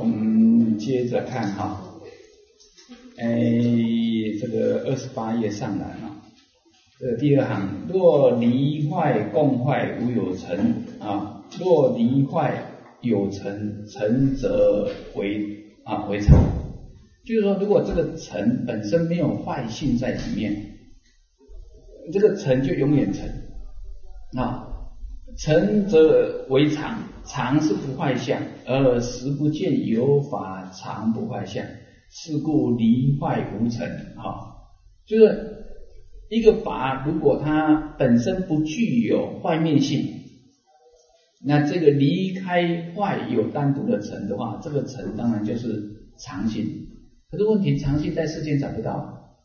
们接着看哈，这个28页上来啊，这个第二行，若离坏共坏无有成啊，若离坏有成，成则为常。就是说，如果这个成本身没有坏性在里面，这个成就永远成啊。成则为常，常是不坏相，而实不见有法常不坏相，是故离坏无成啊。就是一个法，如果它本身不具有坏灭性，那这个离开坏有单独的成的话，这个成当然就是常性。可是问题，常性在世间找不到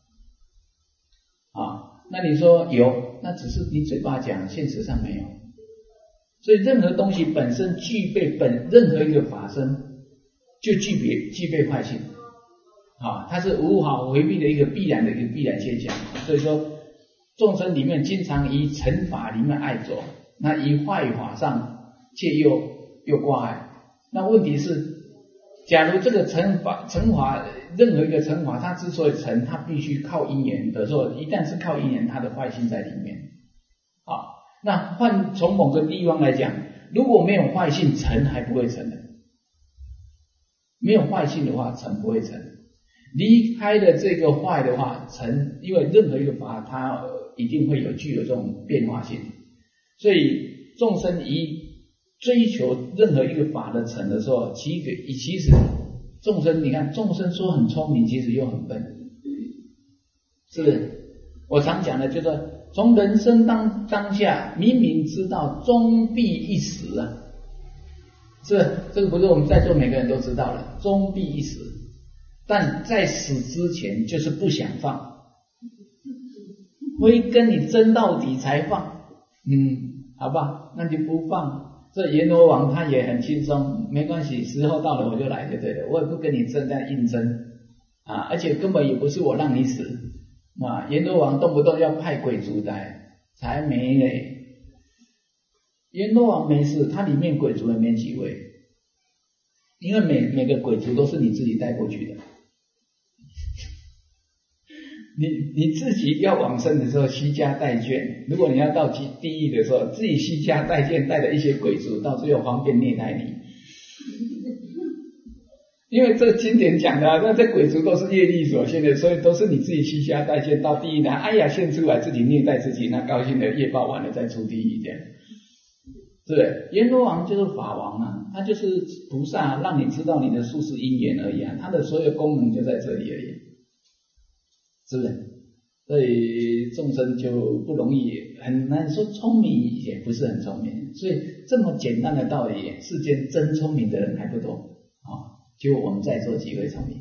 啊。那你说有，那只是你嘴巴讲，现实上没有。所以任何东西本身具备任何一个法身就具备坏性啊，它是无法回避的一个必然现象。所以说众生里面经常以成法里面爱着，那以坏法上却又挂碍。那问题是，假如这个成法任何一个成法，它之所以成，它必须靠因缘的时候，一旦是靠因缘，它的坏性在里面啊。那换从某个地方来讲，如果没有坏性，成还不会成的。没有坏性的话，成不会成。离开了这个坏的话，成，因为任何一个法它一定会具有这种变化性，所以众生一追求任何一个法的成的时候，其实众生，你看众生说很聪明，其实又很笨，是不是？我常讲的就是从人生当下明明知道终必一死啊，是不是？这个不是我们在座每个人都知道的，终必一死，但在死之前就是不想放，非跟你争到底才放，好吧，那就不放。这阎罗王他也很轻松，没关系，时候到了我就来就对了，我也不跟你争在硬争啊，而且根本也不是我让你死啊，阎罗王动不动要派鬼卒来，才没嘞。阎罗王没事，他里面鬼卒也没几位，因为每个鬼卒都是你自己带过去的。你自己要往生的时候惜家带眷，如果你要到地狱的时候，自己惜家带眷，带了一些鬼卒，到最后方便虐待你。因为这个经典讲的那这鬼卒都是业力所现的，所以都是你自己惜家带眷到地狱来，哎呀现出来自己虐待自己，那高兴的业报完了再出地狱这样。对不对？阎罗王就是法王啊，他就是菩萨，让你知道你的宿世因缘而已啊，他的所有功能就在这里而已，是不是？所以众生就不容易，很难说聪明也不是很聪明，所以这么简单的道理，世间真聪明的人还不多啊，就我们在座几位聪明，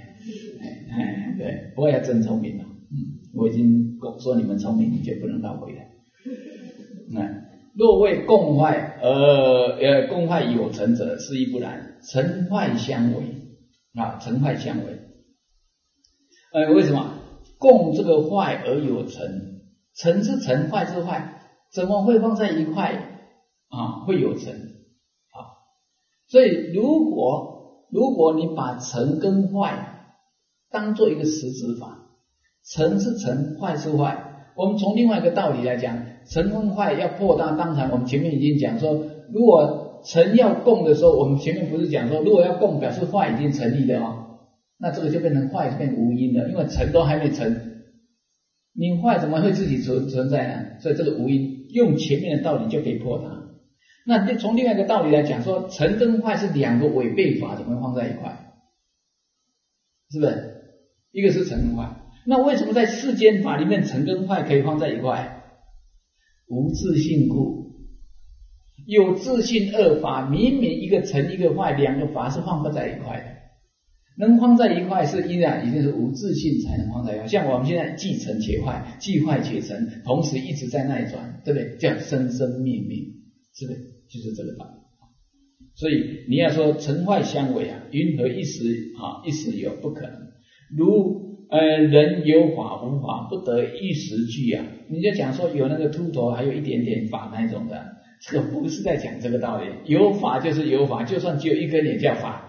对，不过要真聪明了，我已经说你们聪明，你就不能倒回来。若为共坏共坏有成者，是亦不然，成坏相违啊，成坏相违。为什么共这个坏而有成？成是成，坏是坏，怎么会放在一块啊？会有成啊？所以如果你把成跟坏当做一个实质法，成是成，坏是坏，我们从另外一个道理来讲，成跟坏要破大，当然我们前面已经讲说，如果成要共的时候，我们前面不是讲说，如果要共表示坏已经成立的那这个就变成坏，就变无因了，因为成都还没成，你坏怎么会自己存在呢？所以这个无因，用前面的道理就可以破它。那从另外一个道理来讲说，成跟坏是两个违背法，怎么会放在一块？是不是？一个是成跟坏，那为什么在世间法里面成跟坏可以放在一块？无自性故。有自性二法，明明一个成一个坏，两个法是放不在一块的。能放在一块是依然一定是无自性才能放在一块，像我们现在既成且坏，既坏且成，同时一直在那里转，对不对？叫生生灭灭，是不是？就是这个道理。所以你要说成坏相违云何一时一时有？不可能。如人有法无法，不得一时具你就讲说有那个秃头还有一点点法那种的，这个不是在讲这个道理。有法就是有法，就算只有一根也叫法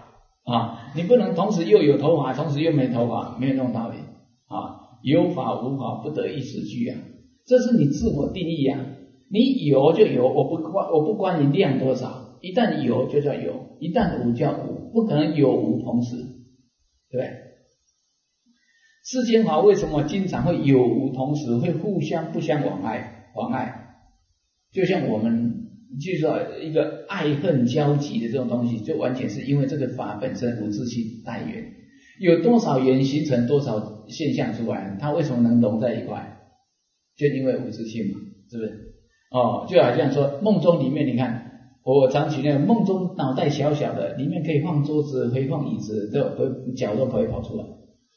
啊，你不能同时又有头发，同时又没头发，没有那种道理啊。有法无法不得一时俱啊，这是你自我定义啊。你有就有，我不管你量多少，一旦有就叫有，一旦无叫无，不可能有无同时，对不对？世间法为什么经常会有无同时，会互相不相妨碍？就像我们就说一个爱恨交集的这种东西，就完全是因为这个法本身无自性带缘，有多少缘形成多少现象出来，它为什么能融在一块？就因为无自性嘛，是不是？就好像说梦中里面，你看我常举那个梦中脑袋小小的，里面可以放桌子，可以放椅子，脚都可以跑出来，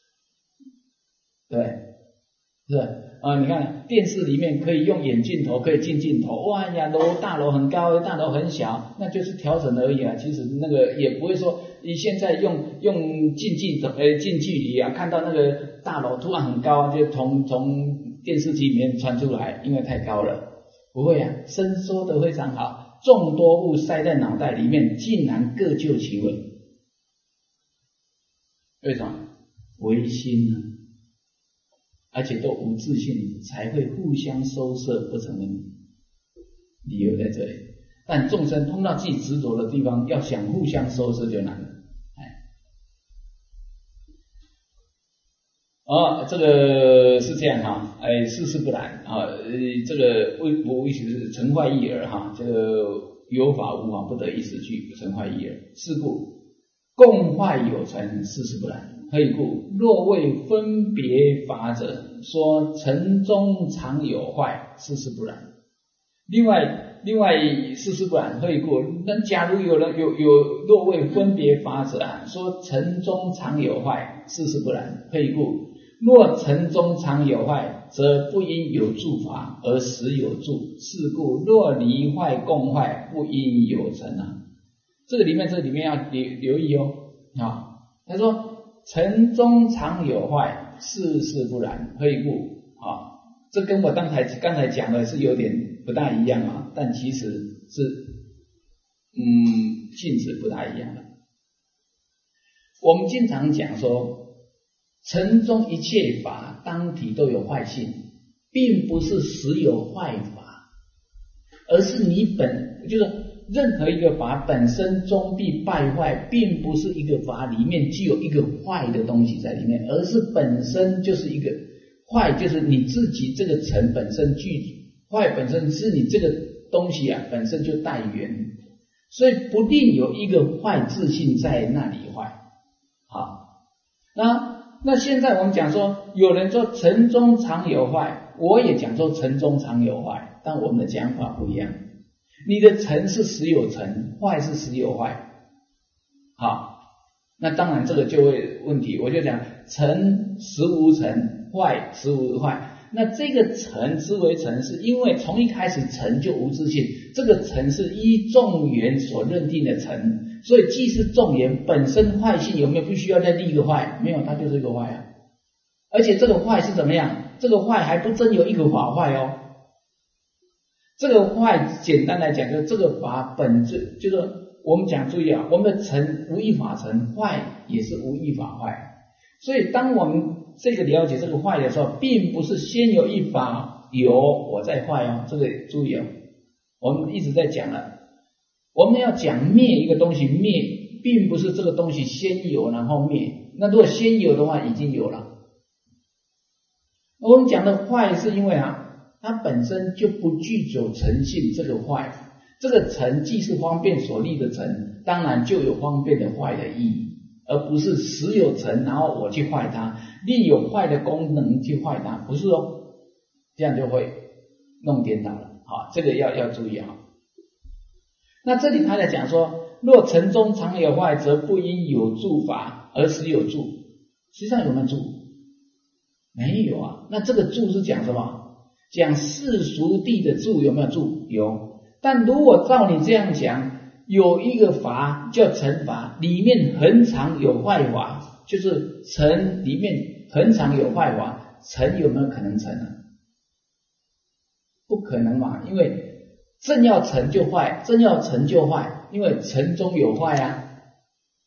对，是吧？你看电视里面可以用远镜头，可以近镜头，哇呀，大楼很高，大楼很小，那就是调整而已啊。其实那个也不会说你现在用近距离啊，看到那个大楼突然很高，就从电视机里面传出来，因为太高了。不会啊，伸缩得非常好，众多物塞在脑袋里面，竟然各就其位。为什么？唯心啊，而且都无自性，才会互相收摄不成问题。理由在这里。但众生碰到自己执着的地方，要想互相收摄就难了。这个是这样哈，世事不然啊，这个无意思是成坏意耳哈，这个有法无法不得一时俱，成坏意耳。是故共坏有成，世事不然。何以故？若为分别法者，说尘中常有坏，世事不然。另外世事不然，何以故？那假如有若为分别法者啊，说尘中常有坏，世事不然。何以故？若尘中常有坏，则不应有住法，而实有住。是故若离坏共坏，不应有成啊。这里面要留意啊。他说尘中常有坏，世事不然。何以故啊？这跟我刚才讲的是有点不大一样啊，但其实是性质不大一样的。我们经常讲说，尘中一切法当体都有坏性，并不是实有坏法，而是就是任何一个法本身终必败坏，并不是一个法里面具有一个坏的东西在里面，而是本身就是一个坏，就是你自己这个尘本身坏本身是你这个东西啊本身就带缘，所以不定有一个坏自性在那里坏。好，那现在我们讲说，有人说尘中常有坏，我也讲说尘中常有坏，但我们的讲法不一样。你的尘是实有尘，坏是实有坏。好，那当然这个就会问题，我就讲尘实无尘，坏实无坏。那这个尘之为尘，是因为从一开始尘就无自性，这个尘是依众缘所认定的尘，所以既是众缘本身坏性，有没有必须要再立一个坏？没有，它就是一个坏啊。而且这个坏是怎么样？这个坏还不真有一个法坏哦。这个坏简单来讲，就是这个法本质，就是我们讲注意啊，我们的尘无一法尘，坏也是无一法坏。所以当我们这个了解这个坏的时候，并不是先有一法有我再坏哦，这个注意哦。我们一直在讲了，我们要讲灭一个东西，灭并不是这个东西先有然后灭，那如果先有的话已经有了。我们讲的坏是因为它本身就不具有尘性，这个坏，这个尘既是方便所立的尘，当然就有方便的坏的意义，而不是实有尘然后我去坏它，利有坏的功能去坏它，不是哦，这样就会弄颠倒了。好，这个要注意啊。那这里他在讲说，若尘中常有坏，则不应有住法，而实有住。实际上有没有住？没有啊。那这个住是讲什么？讲世俗谛的住，有没有住？有。但如果照你这样讲，有一个法叫尘法，里面恒常有坏法，就是尘里面恒常有坏法，尘有没有可能成啊？不可能嘛，因为正要成就坏，正要成就坏，因为尘中有坏啊。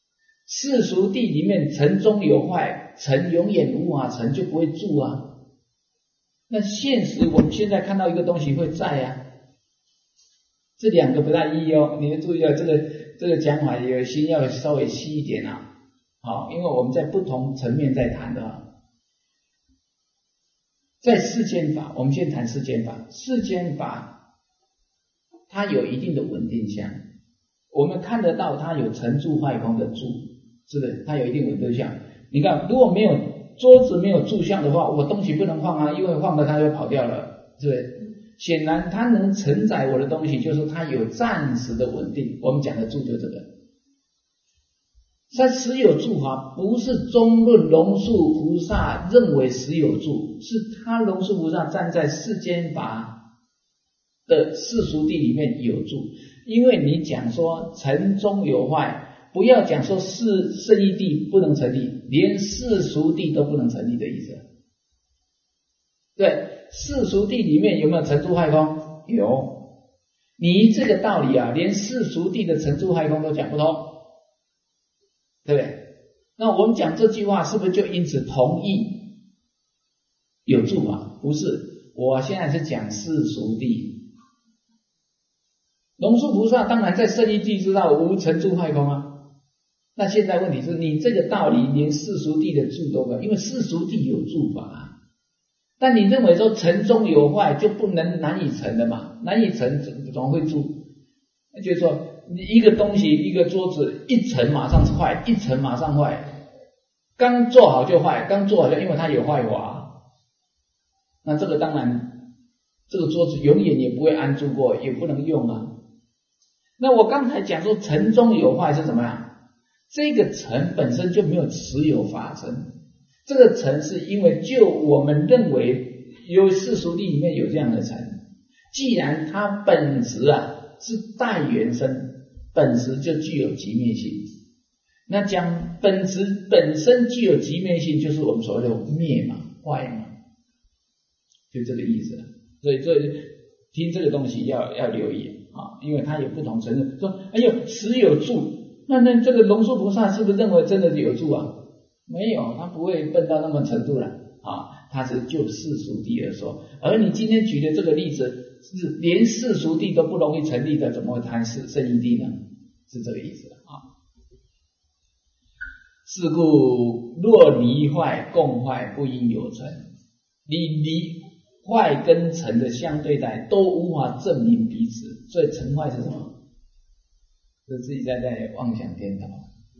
世俗谛里面尘中有坏，尘永远无法成就不会住啊。那现实我们现在看到一个东西会在啊，这两个不大一哦，你要注意啊，这个讲法有些要稍微细一点啊，好，因为我们在不同层面在谈的啊。在世间法，我们先谈世间法，世间法它有一定的稳定相，我们看得到它有成住坏空的住，是不是？它有一定稳定相。你看，如果没有桌子没有住相的话，我东西不能放啊，因为放了它就跑掉了，是不是？显然它能承载我的东西，就是它有暂时的稳定。我们讲的住就这个。它实有住法，不是中论龙树菩萨认为实有住，是他龙树菩萨站在世间法的世俗谛里面有住。因为你讲说尘中有坏，不要讲说圣义谛不能成立，连世俗谛都不能成立的意思。对，世俗谛里面有没有成住坏空？有。你这个道理啊，连世俗谛的成住坏空都讲不通，对不对？那我们讲这句话是不是就因此同意有住法？不是，我现在是讲世俗谛。龙树菩萨当然在圣义谛知道无成住坏空啊。那现在问题是你这个道理连世俗谛的住都没有，因为世俗谛有住法啊。但你认为说尘中有坏就不能难以成的嘛？难以成怎么会住？就是说你一个东西一个桌子一层马上坏，一层马上坏，刚做好就坏，刚做好就因为它有坏法。那这个当然这个桌子永远也不会安住过，也不能用啊。那我刚才讲说尘中有坏是怎么样？这个尘本身就没有持有法身，这个尘是因为就我们认为有世俗谛里面有这样的尘，既然它本质啊是带缘生，本质就具有极灭性。那讲本质本身具有极灭性，就是我们所谓的灭嘛，坏嘛，就这个意思。所以听这个东西要留意啊，因为它有不同程度。说哎呦实有住，那这个龙树菩萨是不是认为真的有住啊？没有，他不会笨到那么程度了啊，他是就世俗谛而说。而你今天举的这个例子是连世俗谛都不容易成立的，怎么会谈圣义谛呢？是这个意思啊。是故若离坏共坏不应有成，你离坏跟成的相对待都无法证明彼此，所以成坏是什么？是自己在妄想颠倒。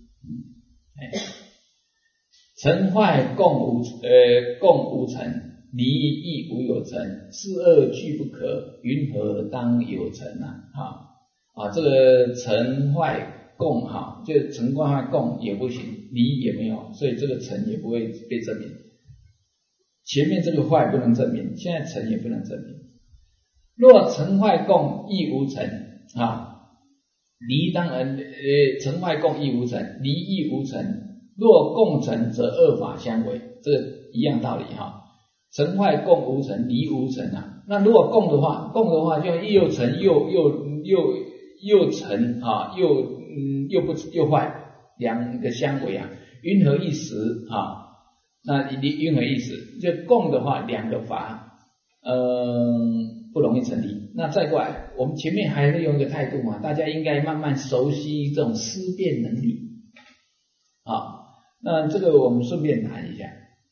成坏共无成，离亦无有成，是二俱不可，云何当有成啊？这个成坏共哈，就成坏共也不行，离也没有，所以这个成也不会被证明。前面这个坏不能证明，现在成也不能证明。若成坏共亦无成啊，离当然成坏共亦无成，离亦无成。若共成则二法相违，这个一样道理哈。成坏共无成，离无成啊。那如果共的话就又成又成啊，又坏，两个相违啊，云何一时啊？那云何一时？就共的话，两个法不容易成立。那再过来，我们前面还是用一个态度嘛，大家应该慢慢熟悉这种思辨能力啊。那这个我们顺便谈一下。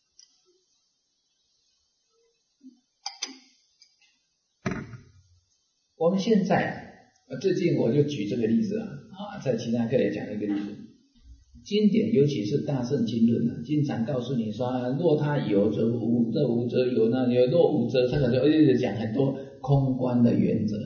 我们现在最近我就举这个例子啊，在其他课也讲了一个例子。经典尤其是大乘经论经常告诉你说，若它有则无，若无则有，那若无则，它可就讲很多空观的原则。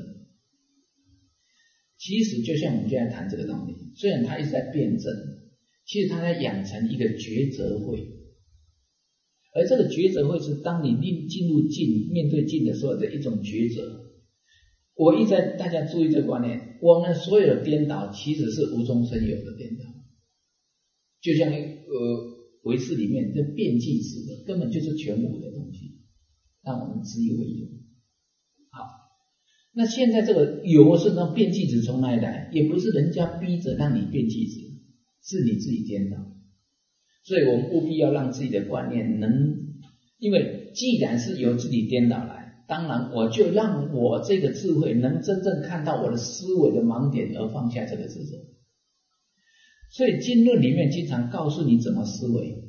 其实就像我们现在谈这个东西，虽然它一直在辩证，其实它在养成一个抉择会，而这个抉择会是当你进入境面对境的时候的一种抉择。我一直在大家注意这个观念，我们所有的颠倒其实是无中生有的颠倒，就像唯识里面这辩即实的根本就是全无的东西，让我们执以为有。好，那现在这个有是那辩即实从哪里来？也不是人家逼着让你辩即实， 是你自己颠倒。所以我们务必要让自己的观念因为既然是由自己颠倒来，当然我就让我这个智慧能真正看到我的思维的盲点，而放下这个执着。所以经论里面经常告诉你怎么思维，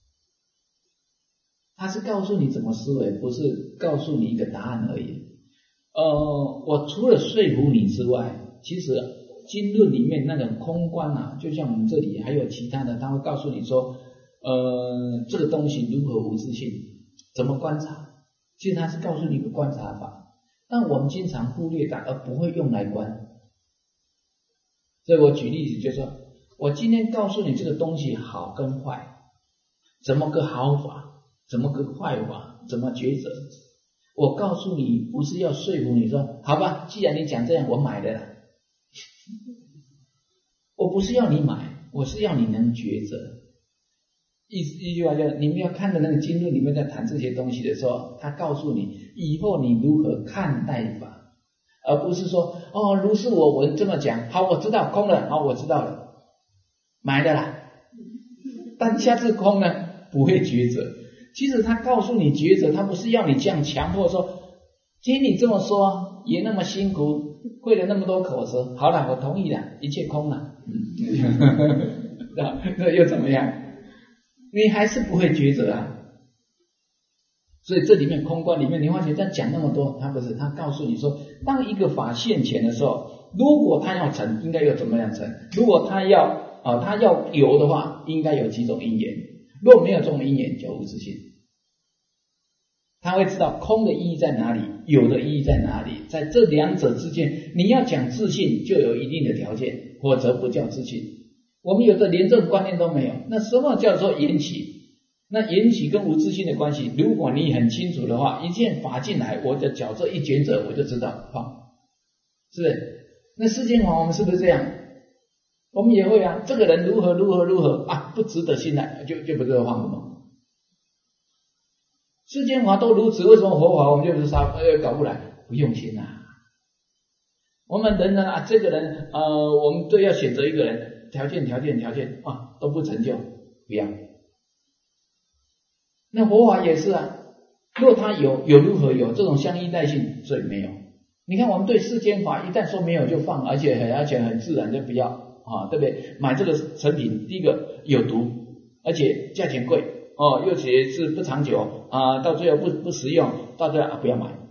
它是告诉你怎么思维，不是告诉你一个答案而已。我除了说服你之外，其实经论里面那种空观啊，就像我们这里还有其他的，他会告诉你说这个东西如何无自性，怎么观察，其实它是告诉你一个观察法，但我们经常忽略它，而不会用来观。所以我举例子就是说，我今天告诉你这个东西好跟坏，怎么个好法，怎么个坏法，怎么抉择，我告诉你不是要说服你说好吧，既然你讲这样我买了啦，我不是要你买，我是要你能抉择。一句话叫你们要看的那个经论里面在谈这些东西的时候，他告诉你以后你如何看待法，而不是说如是我这么讲，好我知道空了，好我知道了，买了啦，但下次空呢不会抉择。其实他告诉你抉择，他不是要你这样强迫说听你这么说也那么辛苦，费了那么多口舌，好了我同意了，一切空了那又怎么样，你还是不会抉择啊。所以这里面空观里面你发觉在讲那么多，他不是，他告诉你说当一个法现前的时候，如果他要成应该有怎么样成，如果他要有的话，应该有几种因缘，如果没有这种因缘就无自性。他会知道空的意义在哪里，有的意义在哪里，在这两者之间你要讲自性就有一定的条件，否则不叫自性。我们有的连这种观念都没有，那什么叫做缘起？那缘起跟无自性的关系，如果你很清楚的话，一件法进来，我的角色一抉择，我就知道放，是不是？那世间法我们是不是这样？我们也会啊，这个人如何啊，不值得信赖，就不值得放吗？世间法都如此，为什么佛法我们就不是搞不来？不用心啊！我们人呢这个人我们都要选择一个人，条件都不成就，不要。那佛法也是啊，如果他有如何有这种相依带性，所以没有。你看我们对世间法一旦说没有就放，而且很自然就不要对不对？买这个成品，第一个有毒，而且价钱贵又且是不长久到最后不实用，到最后不要买。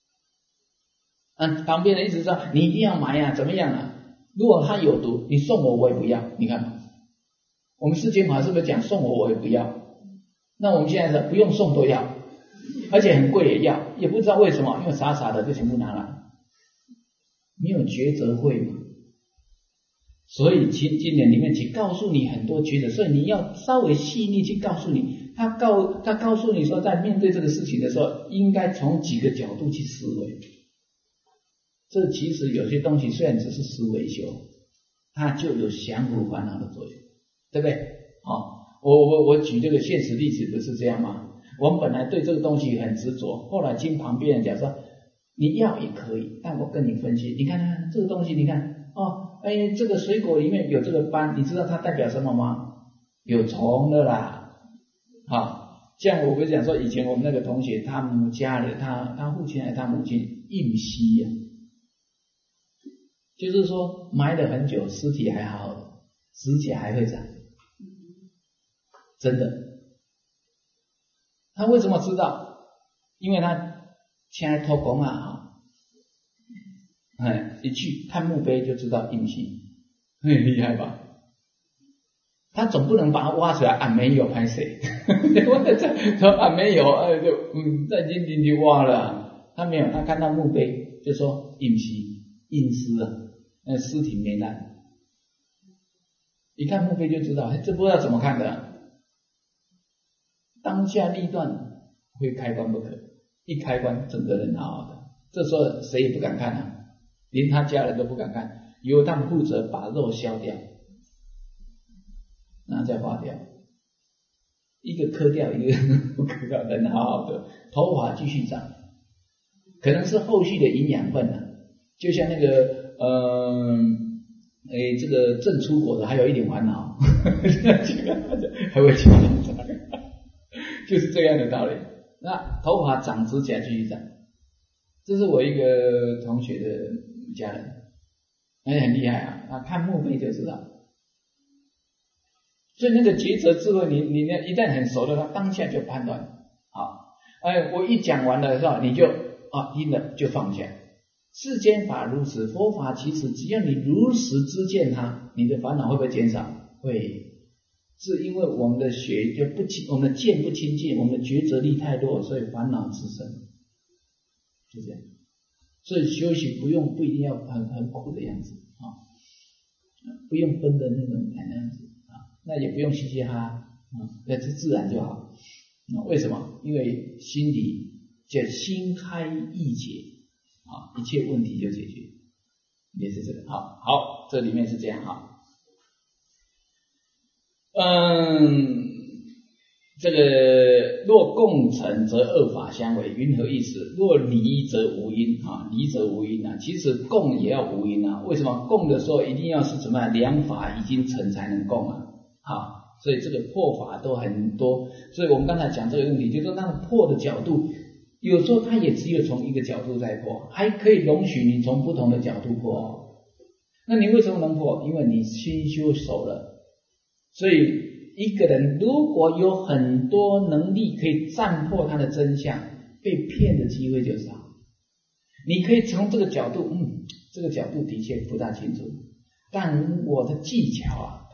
旁边人一直说你一定要买啊，怎么样啊？如果它有毒，你送我也不要。你看我们世间法是不是讲送我也不要？那我们现在是不用送都要，而且很贵也要，也不知道为什么，因为傻傻的就全部拿来，没有抉择会嘛。所以经典里面去告诉你很多抉择，所以你要稍微细腻去告诉你，他告诉你说，在面对这个事情的时候，应该从几个角度去思维。这其实有些东西虽然只是思维修，它就有降伏烦恼的作用，对不对？我举这个现实例子不是这样吗？我们本来对这个东西很执着，后来听旁边人讲说你要也可以，但我跟你分析，你看这个东西，你看这个水果里面有这个斑，你知道它代表什么吗？有虫的啦。像我不是讲说以前我们那个同学，他们家里他父亲还是他母亲硬吸就是说埋了很久，尸体还好，指甲还会长，真的。他为什么知道？因为他现在偷工一去看墓碑就知道硬性，很厉害吧？他总不能把它挖出来没有拍谁说没有再进去挖了，他没有，他看到墓碑就说硬尸那尸体没烂，一看墓碑就知道，这不知道怎么看的。当下立断会开关不可，一开关整个人好好的，这时候谁也不敢看连他家人都不敢看，由他们负责把肉削掉，然后再化掉，一个磕掉一个不磕掉，人好好的，头发继续长，可能是后续的营养分就像那个这个正出国的还有一点烦恼，还会去农场，就是这样的道理。那头发长指甲继续长，这是我一个同学的家人，很厉害啊，他看墓碑就知道。所以那个抉择智慧，你一旦很熟了，他当下就判断。好，我一讲完了的时候，你就听了就放下。世间法如此，佛法其实只要你如实知见它，你的烦恼会不会减少？会，是因为我们的学就不清，我们的见不清净，我们的抉择力太弱，所以烦恼滋生，就这样。所以修行不一定要很苦的样子啊，不用分的那种样子啊，那也不用嘻嘻哈哈那是自然就好。为什么？因为心里叫心开意解。一切问题就解决，也是这个。好，这里面是这样哈。这个若共成则二法相违，云何意思？若离则无因离则无因啊。其实共也要无因啊。为什么？共的时候一定要是怎么样？良法已经成才能共啊。所以这个破法都很多。所以我们刚才讲这个问题，就是说那个破的角度。有时候它也只有从一个角度在破，还可以容许你从不同的角度破。那你为什么能破？因为你心修熟了。所以一个人如果有很多能力可以占破他的真相，被骗的机会就少。你可以从这个角度，这个角度的确不大清楚，但我的技巧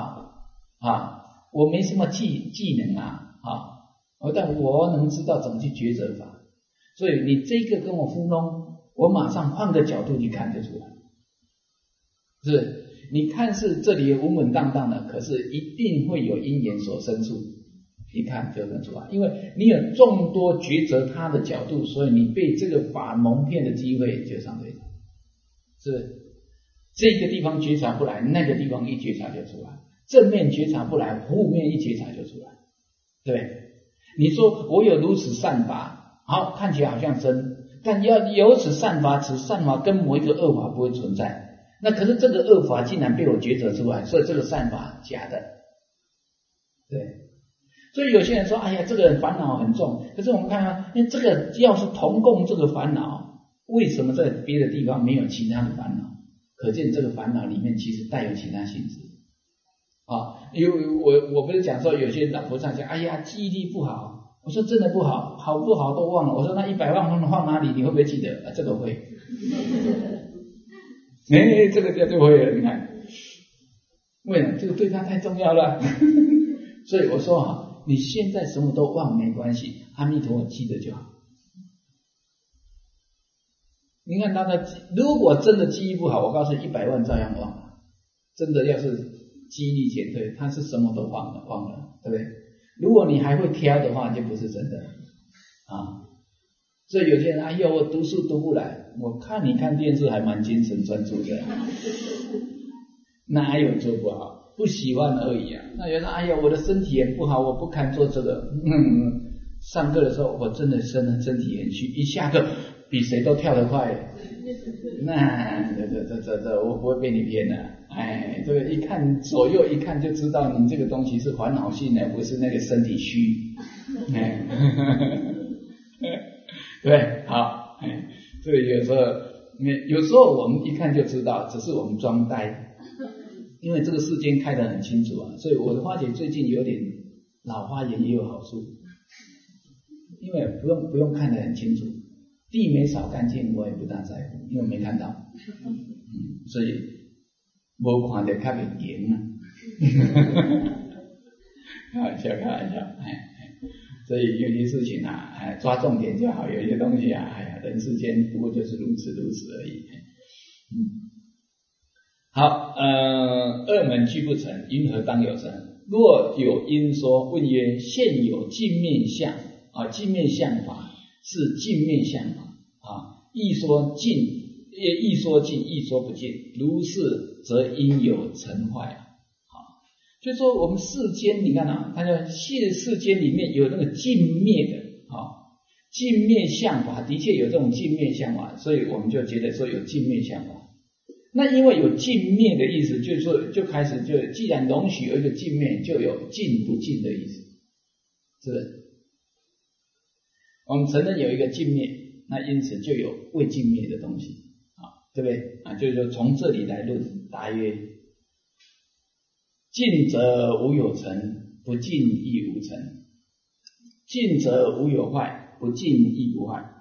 我没什么技能但我能知道怎么去抉择法。所以你这个跟我糊弄，我马上换个角度去看就出来。是，你看是这里稳稳当当的，可是一定会有因缘所生出，一看就能出来。因为你有众多抉择他的角度，所以你被这个法蒙骗的机会就相对少。是，这个地方觉察不来，那个地方一觉察就出来，正面觉察不来，负面一觉察就出来。对，你说我有如此善法，好，看起来好像真，但要由此善法，此善法跟某一个恶法不会存在。那可是这个恶法竟然被我抉择出来，所以这个善法假的。对，所以有些人说，哎呀，这个人烦恼很重。可是我们看啊，因为这个要是同共这个烦恼，为什么在别的地方没有其他的烦恼？可见这个烦恼里面其实带有其他性质。因为我不是讲说有些老菩萨讲，哎呀，记忆力不好。我说真的不好，好不好都忘了。我说那100万放哪里？你会不会记得？这个会。这个就会了。你看，为什么？这个对他太重要了。所以我说你现在什么都忘没关系，阿弥陀佛记得就好。你看他的，如果真的记忆不好，我告诉你100万照样忘了。真的要是记忆力减退，他是什么都忘了，对不对？如果你还会挑的话，就不是真的所以有些人，哎呦，我读书读不来，我看你看电视还蛮精神专注的，哪有做不好？不喜欢而已啊。那有人，哎呀，我的身体也不好，我不堪做这个。上课的时候我真的身体很虚，一下课比谁都跳得快。那这我不会被你骗的。这个一看左右一看就知道你这个东西是烦恼性的，不是那个身体虚。对，好，这个有时候我们一看就知道，只是我们装呆，因为这个世间开得很清楚啊。所以我的花姐最近有点老花眼也有好处，因为不用看得很清楚，地没扫干净我也不大在乎，因为没看到。所以没看到较袂严啊。开玩笑。所以有些事情抓重点就好，有些东西人世间不过就是如此而已。好，二门俱不成，因何当有成？若有因说，问曰：现有镜面相镜面相法是镜面相法亦说尽，亦说尽，亦说不尽，如是则应有成坏。就是说我们世间你看它叫世间里面有那个镜面的镜面相法，的确有这种镜面相法，所以我们就觉得说有镜面相法。 那因为有尽灭的意思，就是说就开始就既然容许有一个尽灭，就有尽不尽的意思，是不是？我们承认有一个尽灭，那因此就有未尽灭的东西啊，对不对啊？就是说从这里来论，答曰：尽则无有成，不尽亦无成；尽则无有坏，不尽亦无坏。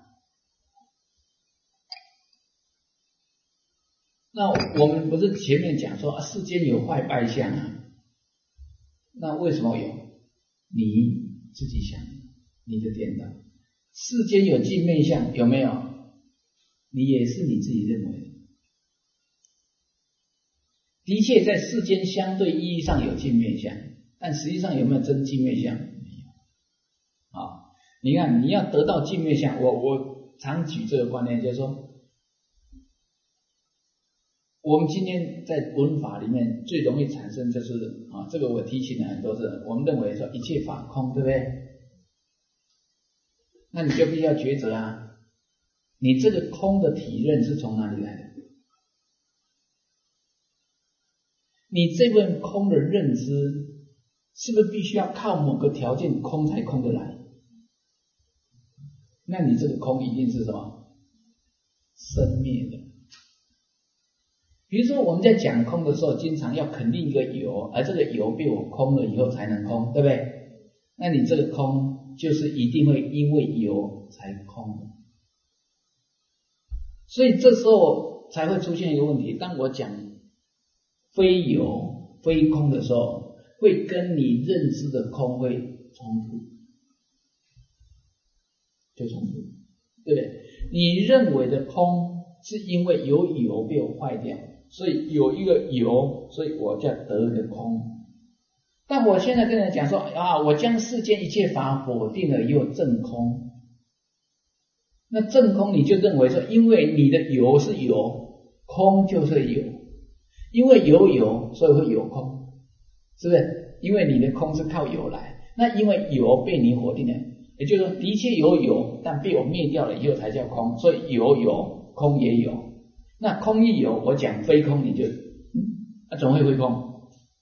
那我们不是前面讲说世间有坏败相啊？那为什么有？你自己想，你的颠倒。世间有尽灭相，有没有？你也是你自己认为的。的确在世间相对意义上有尽灭相，但实际上有没有真尽灭相？没有。啊，你看你要得到尽灭相，我常举这个观念，就是说我们今天在文法里面最容易产生就是这个我提醒了很多次，我们认为说一切法空，对不对？那你就必须要抉择啊，你这个空的体认是从哪里来的？你这份空的认知是不是必须要靠某个条件空才空得来？那你这个空一定是什么？生灭的。比如说我们在讲空的时候，经常要肯定一个有，而这个有被我空了以后才能空，对不对？那你这个空就是一定会因为有才空的。所以这时候才会出现一个问题，当我讲非有非空的时候，会跟你认知的空会冲突，就冲突，对不对？你认为的空是因为有被我坏掉，所以有一个有，所以我就要得一个空。但我现在跟人讲说我将世间一切法否定了以后证空，那证空你就认为说，因为你的有是有，空就是有，因为有所以会有空，是不是？因为你的空是靠有来，那因为有被你否定了，也就是说的确有，但被我灭掉了以后才叫空，所以有空也有。那空一有，我讲非空，你就怎么会非空？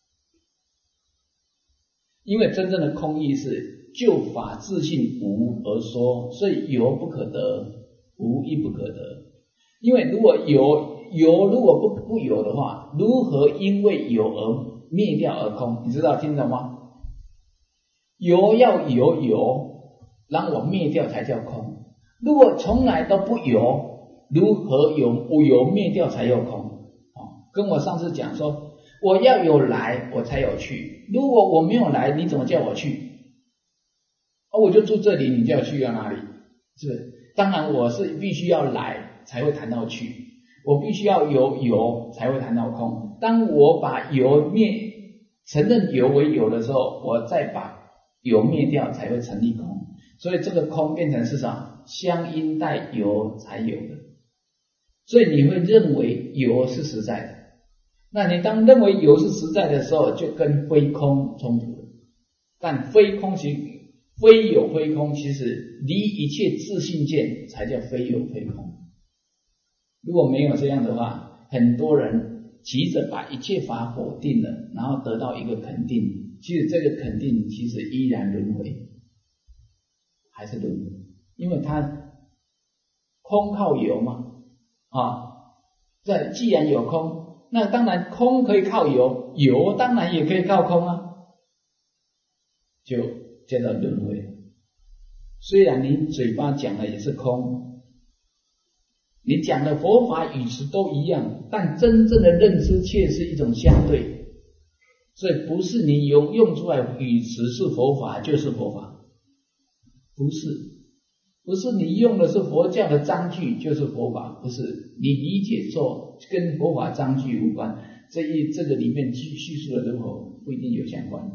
因为真正的空义是就法自性无而说，所以有不可得，无亦不可得。因为如果有如果不有的话，如何因为有而灭掉而空？你知道听懂吗？有要有，让我灭掉才叫空。如果从来都不有，如何有灭掉才有空？跟我上次讲说，我要有来我才有去，如果我没有来，你怎么叫我去？我就住这里，你叫去到哪里？是不是？当然我是必须要来才会谈到去，我必须要有才会谈到空。当我把有承认有为有的时候，我再把有灭掉才会成立空。所以这个空变成是什么？相应带有才有的。所以你会认为有是实在的，那你当认为有是实在的时候，就跟非空冲突了。但非空其实非有非空，其实离一切自性见才叫非有非空。如果没有这样的话，很多人急着把一切法否定了，然后得到一个肯定，其实这个肯定其实依然轮回，还是轮回，因为它空靠有嘛，既然有空，那当然空可以靠有，有当然也可以靠空啊，就叫做轮回。虽然你嘴巴讲的也是空，你讲的佛法语词都一样，但真正的认知却是一种相对。所以不是你用出来语词是佛法就是佛法，不是你用的是佛教的章句就是佛法，不是你理解错，跟佛法章句无关。这个里面叙述的如何不一定有相关，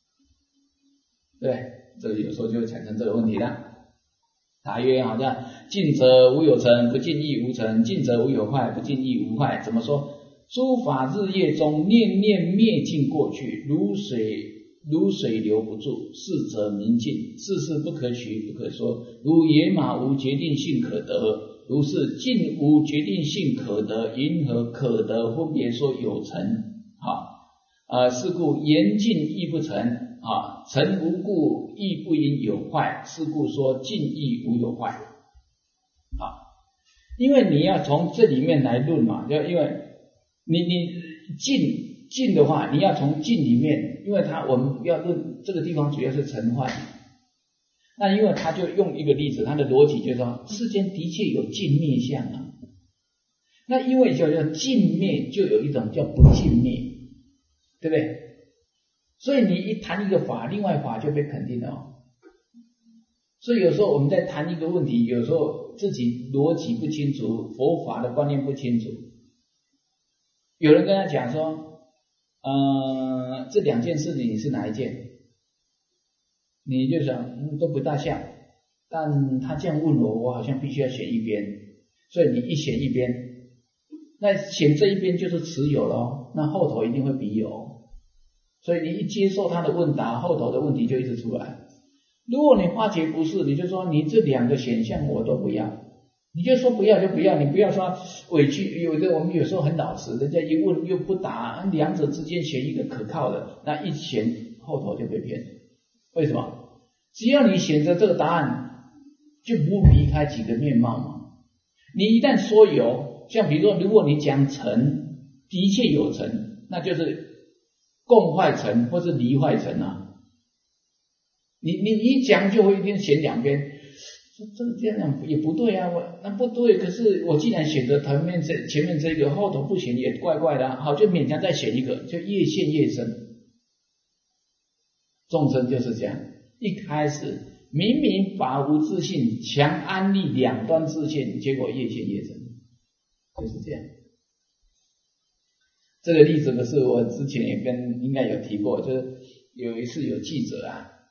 对，这个有时候就会产生这个问题了。答曰好像尽则无有成，不尽亦无成；尽则无有坏，不尽亦无坏。怎么说？诸法日夜中，念念灭尽过去，如水流不住，是则明尽。世事不可取不可说，如野马无决定性可得， 如是尽无决定性可得，云何可得分别说有成是故言尽亦不成成无故亦不应有坏，是故说尽亦无有坏因为你要从这里面来论嘛，就因为你尽的话，你要从尽里面，因为我们要论这个地方主要是成坏，那因为他就用一个例子，他的逻辑就是说世间的确有尽灭相那因为叫尽灭，就有一种叫不尽灭，对不对？所以你一谈一个法，另外法就被肯定了所以有时候我们在谈一个问题，有时候自己逻辑不清楚，佛法的观念不清楚，有人跟他讲说这两件事情你是哪一件？你就想都不大像，但他这样问我好像必须要选一边，所以你一选一边，那选这一边就是持有咯，那后头一定会彼有，所以你一接受他的问答，后头的问题就一直出来。如果你发觉不是，你就说你这两个选项我都不要，你就说不要就不要，你不要说委屈。有的我们有时候很老实，人家一问又不答，两者之间选一个可靠的，那一选后头就被骗。为什么？只要你选择这个答案，就不离开几个面貌嘛。你一旦说有，像比如说如果你讲成，的确有成，那就是共坏成或是离坏成你一讲就会一定选两边，这个这样也不对那不对，可是我既然选择前面这个，后头不选也怪怪的好，就勉强再选一个，就越陷越深。众生就是这样，一开始明明法无自性，强安立两端自性，结果越陷越深，就是这样。这个例子不是我之前也应该有提过，就是有一次有记者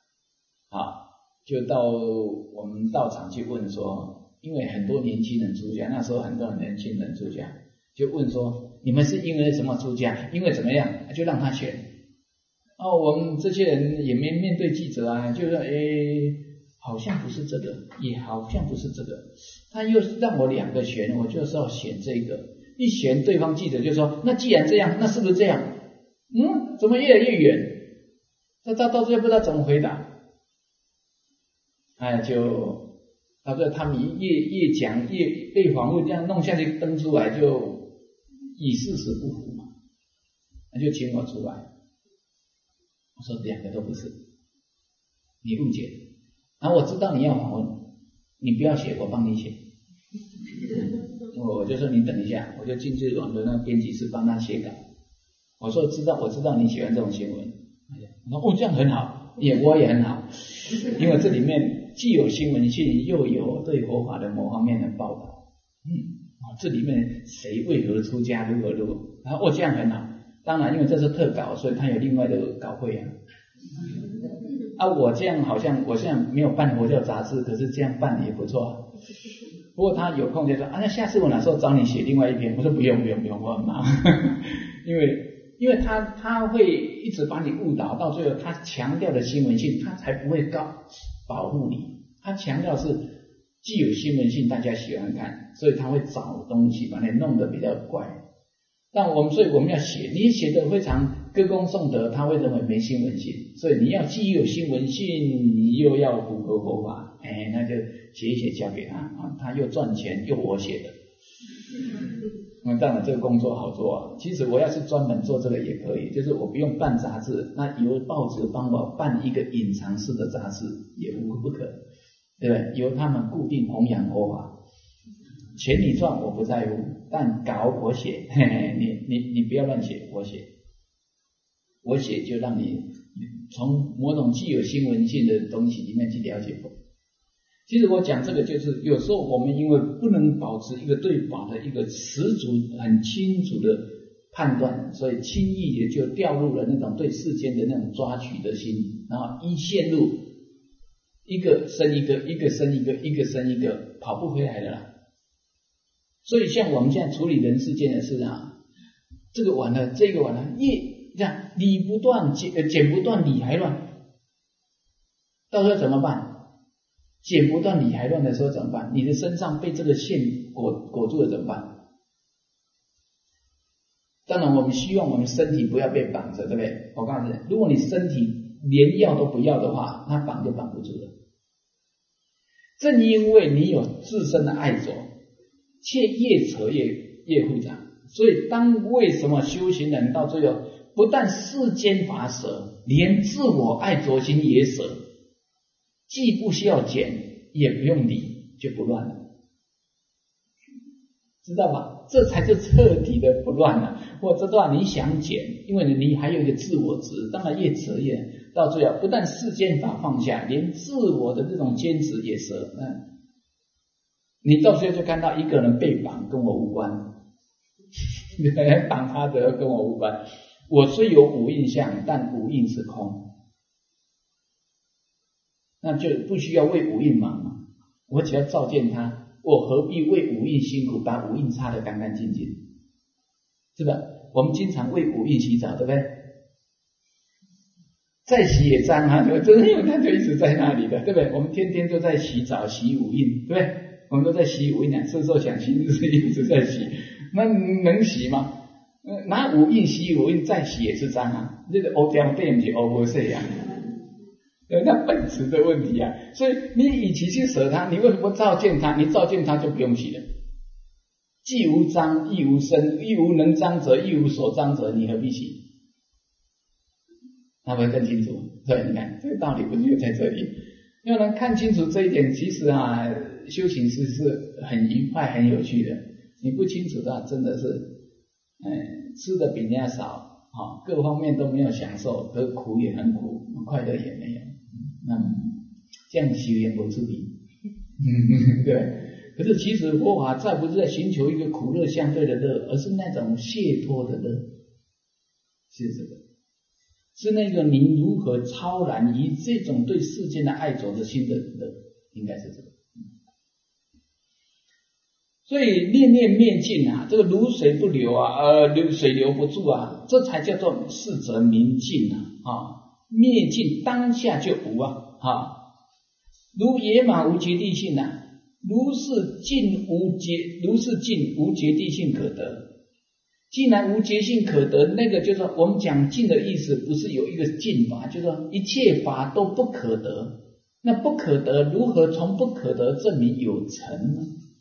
就到我们道场去问说，因为很多年轻人出家，那时候很多年轻人出家，就问说你们是因为什么出家？因为怎么样？就让他选。我们这些人也没面对记者就说好像不是这个，也好像不是这个，他又让我两个选，我就是要选这个。一选，对方记者就说，那既然这样，那是不是这样？怎么越来越远？那到最后不知道怎么回答。就到最后他们越讲越被访问，这样弄下去登出来，就以事实不符嘛，那就请我出来。我说两个都不是，你误解。然后我知道你要访问，你不要写，我帮你写。我就说你等一下，我就进去我的那个编辑室帮他写稿。我说我知道你喜欢这种新闻。我说这样很好，我也很好，因为这里面既有新闻性，又有对佛法的某方面的报道。这里面谁为何出家，如何，然后这样很好。当然因为这是特稿，所以他有另外的稿费我这样好像我现在没有办佛教杂志，可是这样办也不错不过他有空就说那下次我哪时候找你写另外一篇？我说不用，我很忙因为他会一直把你误导，到最后他强调的新闻性，他才不会保护你。他强调是既有新闻性，大家喜欢看，所以他会找东西把你弄得比较怪。所以我们要写，你写的非常歌功颂德，他会认为没新闻性，所以你要既有新闻性，你又要符合佛法，那就写一写交给他他又赚钱又我写的。那当然这个工作好做其实我要是专门做这个也可以，就是我不用办杂志，那由报纸帮我办一个隐藏式的杂志也无不可，对不对？由他们固定弘扬佛法，钱你赚我不在乎，但稿我写，你不要乱写，我写就让你从某种既有新闻性的东西里面去了解佛。其实我讲这个就是有时候我们因为不能保持一个对法的一个十足很清楚的判断，所以轻易也就掉入了那种对世间的那种抓取的心，然后陷入一个生一个，一个生一个，一个生一个，跑不回来的啦。所以像我们现在处理人世间的事这个完了，这个完了，这样理不断，剪不断，理还乱，到时候怎么办？剪不断理还乱的时候怎么办？你的身上被这个线裹住了怎么办？当然我们希望我们身体不要被绑着，对不对？我告诉你，如果你身体连药都不要的话，它绑就绑不住了。正因为你有自身的爱着，却越扯越复杂，所以为什么修行人到最后不但世间法舍，连自我爱着心也舍，既不需要减，也不用理，就不乱了，知道吧？这才是彻底的不乱了。或者说你想减，因为你还有一个自我执，当然越扯越到最后，不但世间法放下，连自我的这种坚持也舍。你到最后就看到一个人被绑，跟我无关，绑他的跟我无关。我虽有五蕴相，但五蕴是空，那就不需要为五蕴忙嘛。我只要照见它，我何必为五蕴辛苦，把五蕴擦得干干净净，是吧？我们经常为五蕴洗澡，对不对？再洗也脏啊，真的，因为它就一直在那里的，对不对？我们天天都在洗澡洗五蕴，对不对？我们都在洗五蕴，吃时候想洗就是一直在洗，那能洗吗？拿五蕴洗五蕴再洗也是脏啊，这个欧掉变就欧不是呀，那本质的问题啊。所以你与其去舍它，你为什么不照见它？你照见它就不用洗了。既无脏亦无生，亦无能脏者，亦无所脏者，你何必洗？那会更清楚。所以你看这个道理不就在这里？要能看清楚这一点，其实修行是很愉快很有趣的。你不清楚的话，真的是吃的比人家少，各方面都没有享受，得苦也很苦，快乐也没有。那这样修也不自比，对。可是其实佛法再不是在寻求一个苦乐相对的乐，而是那种解脱的乐，是这个，是那个你如何超然于这种对世间的爱着的心的乐，应该是这个。所以念念灭尽啊，这个如水不流啊，水流不住啊，这才叫做是则明尽啊，灭尽当下就无啊，如野马无绝地性啊。如是尽无绝地性可得。既然无绝性可得，那个就是说我们讲尽的意思，不是有一个尽法，就是说一切法都不可得。那不可得，如何从不可得证明有成呢？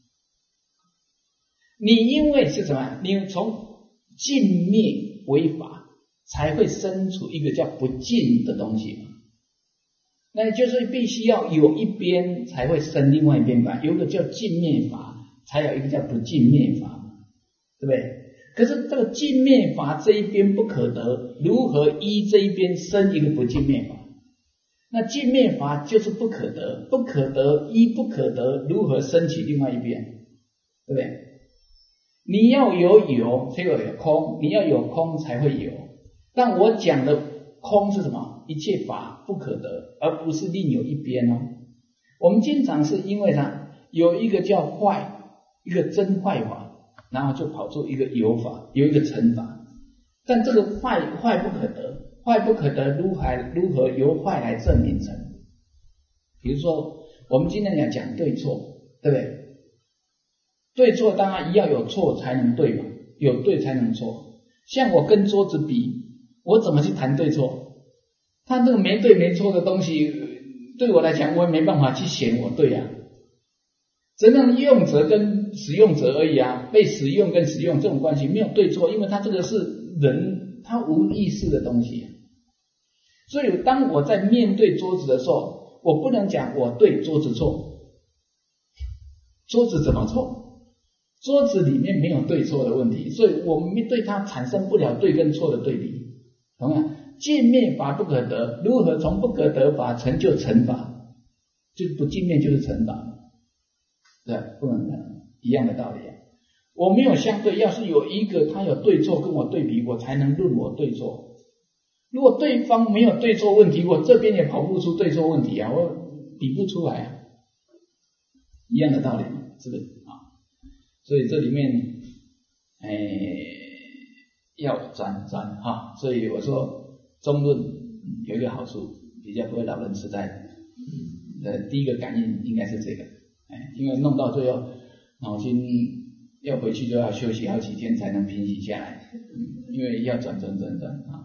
你因为是什么？你从尽灭为法，才会生出一个叫不尽的东西。那就是必须要有一边才会生另外一边法，有一个叫尽灭法，才有一个叫不尽灭法，对不对？可是这个尽灭法这一边不可得，如何依这一边生一个不尽灭法？那尽灭法就是不可得，不可得依不可得，如何升起另外一边？对不对？你要有才有空，你要有空才会有。但我讲的空是什么？一切法不可得，而不是另有一边哦。我们经常是因为它有一个叫坏，一个真坏法，然后就跑出一个有法，有一个成法。但这个坏不可得，坏不可得，如何由坏来证明成？比如说我们今天要讲对错，对不对？对错当然要有错才能对嘛，有对才能错。像我跟桌子比，我怎么去谈对错？他这个没对没错的东西，对我来讲，我也没办法去显我对啊。真正用者跟使用者而已啊，被使用跟使用这种关系没有对错，因为他这个是人，他无意识的东西。所以当我在面对桌子的时候，我不能讲我对桌子错，桌子怎么错？桌子里面没有对错的问题，所以我们对它产生不了对跟错的对比。同样，尽灭法不可得，如何从不可得法成就成法？就不尽灭就是成法，对，不能一样的道理啊。我没有相对，要是有一个他有对错跟我对比，我才能论我对错。如果对方没有对错问题，我这边也跑不出对错问题啊，我比不出来啊，一样的道理嘛，是不是啊？所以这里面要专哈，所以我说中论有一个好处，比较不会老人痴呆。第一个感应应该是这个，因为弄到最后脑筋要回去就要休息好几天才能平息下来，因为要转啊。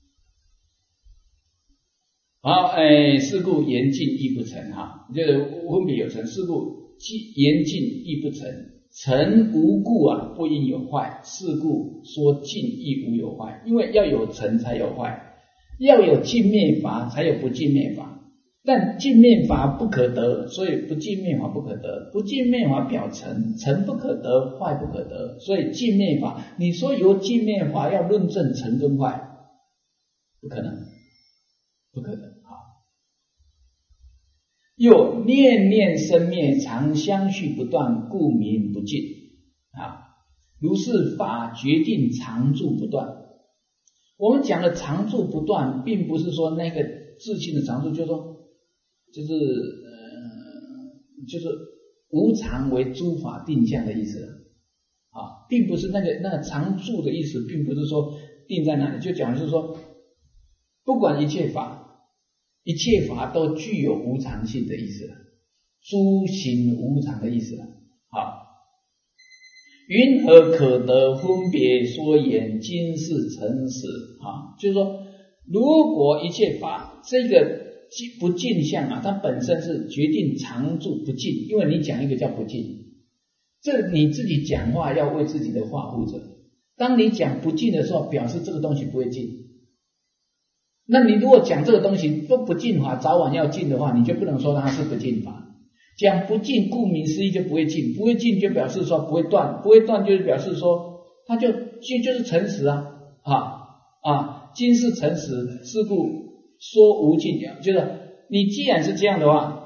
好，是故言尽亦不成哈，就是分别有成，是故言尽亦不成，成无故啊，不应有坏，是故说尽亦无有坏，因为要有成才有坏，要有尽灭法才有不尽灭法。但尽灭法不可得，所以不尽灭法不可得，不尽灭法表成，成不可得，坏不可得，所以尽灭法，你说由尽灭法要论证成跟坏，不可能，不可能啊！又念念生灭，常相续不断，故名不尽啊。如是法决定常住不断。我们讲的常住不断，并不是说那个自性的常住，就是无常为诸法定向的意思啊，并不是那个常住的意思，并不是说定在那里，就讲的是说，不管一切法都具有无常性的意思了，诸行无常的意思了啊。云何可得分别说言今世成实啊？就是说，如果一切法这个不尽相啊，它本身是决定常住不尽，因为你讲一个叫不尽，这你自己讲话要为自己的话负责。当你讲不尽的时候，表示这个东西不会尽。那你如果讲这个东西都不尽法，早晚要尽的话，你就不能说它是不尽法。讲不尽，顾名思义就不会尽，不会尽就表示说不会断，不会断就是表示说它就是诚实今世诚实，是故说无尽，就是你既然是这样的话，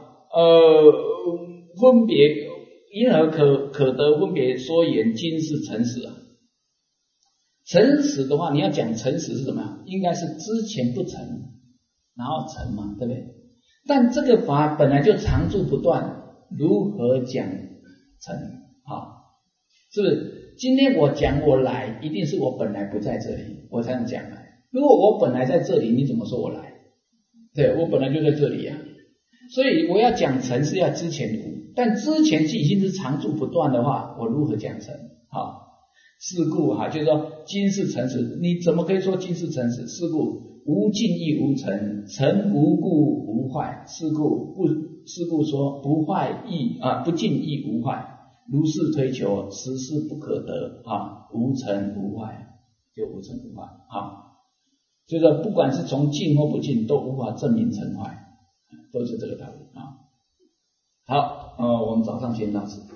分别因何可得分别说言今世诚实啊？诚实的话，你要讲诚实是什么呀？应该是之前不成，然后成嘛，对不对？但这个法本来就常住不断，如何讲成啊？是不是？今天我讲我来，一定是我本来不在这里，我才能讲来。如果我本来在这里，你怎么说我来？对，我本来就在这里啊。所以我要讲成是要之前无，但之前已经是常住不断的话，我如何讲成啊？是故就是说今世诚实，你怎么可以说今世诚实？是故无尽亦无成，成无故无坏，是故说不坏亦不尽亦无坏，如是推求，实是不可得无成无坏，就无成无坏就是说不管是从尽或不尽，都无法证明成坏，都是这个道理好，我们早上先到此。